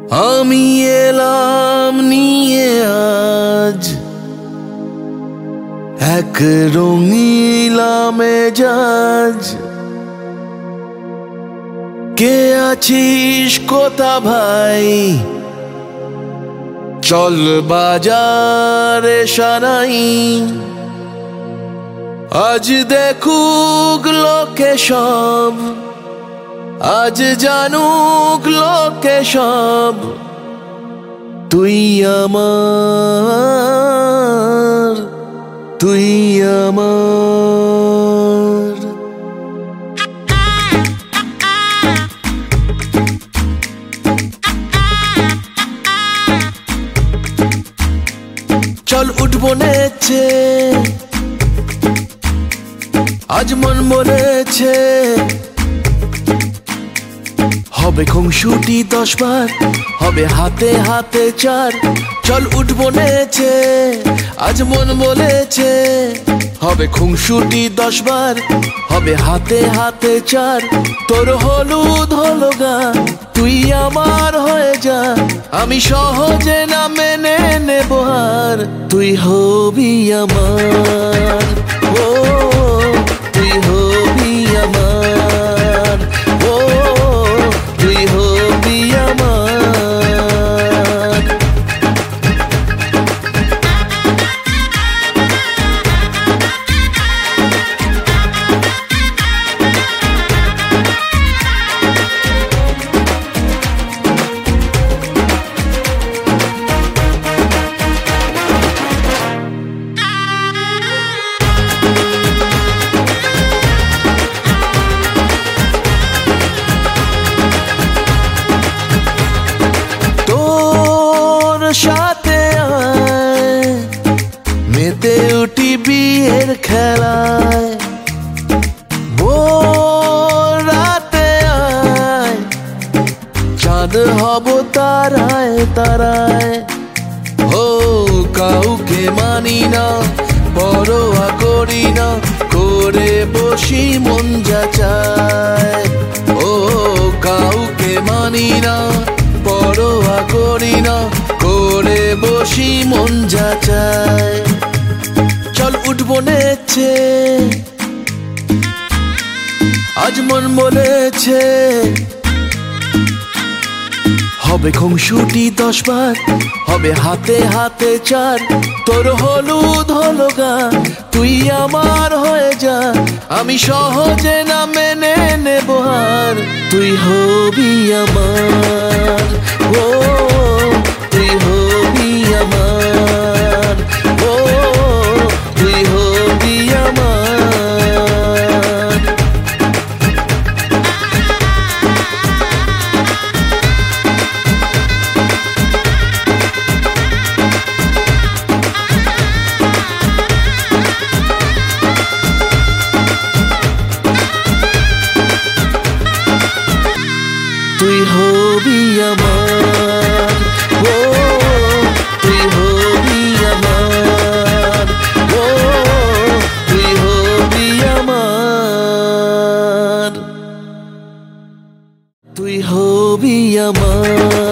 আমি এলাম নিয়ে আজ এক রঙিলা মেজাজ। কে আছিস কোথা ভাই, চল বাজারে সারাই। আজ দেখুক লোকে সব, আজ জানুক লোকে সব, তুই আমার, তুই আমার। চল উঠবো নেচে, আজ মন বলেছে হবে খুনসুটি 10 বার, হবে হাতে হাতে চার। চল উঠবো নেচে, আজ মন বলেছে হবে খুনসুটি 10 বার, হবে হাতে হাতে চার। তোর হলুদ হলো গান, তুই আমার হয়ে যা, আমি সহজে না মেনে নেব হার। তুই হবি আমার, ও তুই হবি আমার, ও তুই হবি আমার। সাথে আয় মেতে উঠি বিয়ের খেলায়, ভোর রাতে আয় চাঁদ হব তারায় তারায়। ও কাউকে মানি না, পরোয়া করি না, করে বসি মন যা চায়। ও কাউকে মানি না, পরোয়া করি না, করে বসি মন যা চায়। চল উঠবো নেচে, আজ মন বলেছে হবে খুনসুটি 10 বার, হবে হাতে হাতে চার। তোর হলুদ হলো গান, তুই আমার হয়ে যা, আমি সহজে না মেনে নেব হার। তুই হবি আমার, ও তুই হবি আমার, ও তুই হবি আমার। তুই হবি আমার, ও তুই হবি আমার, ও তুই হবি আমার, তুই হবি আমার।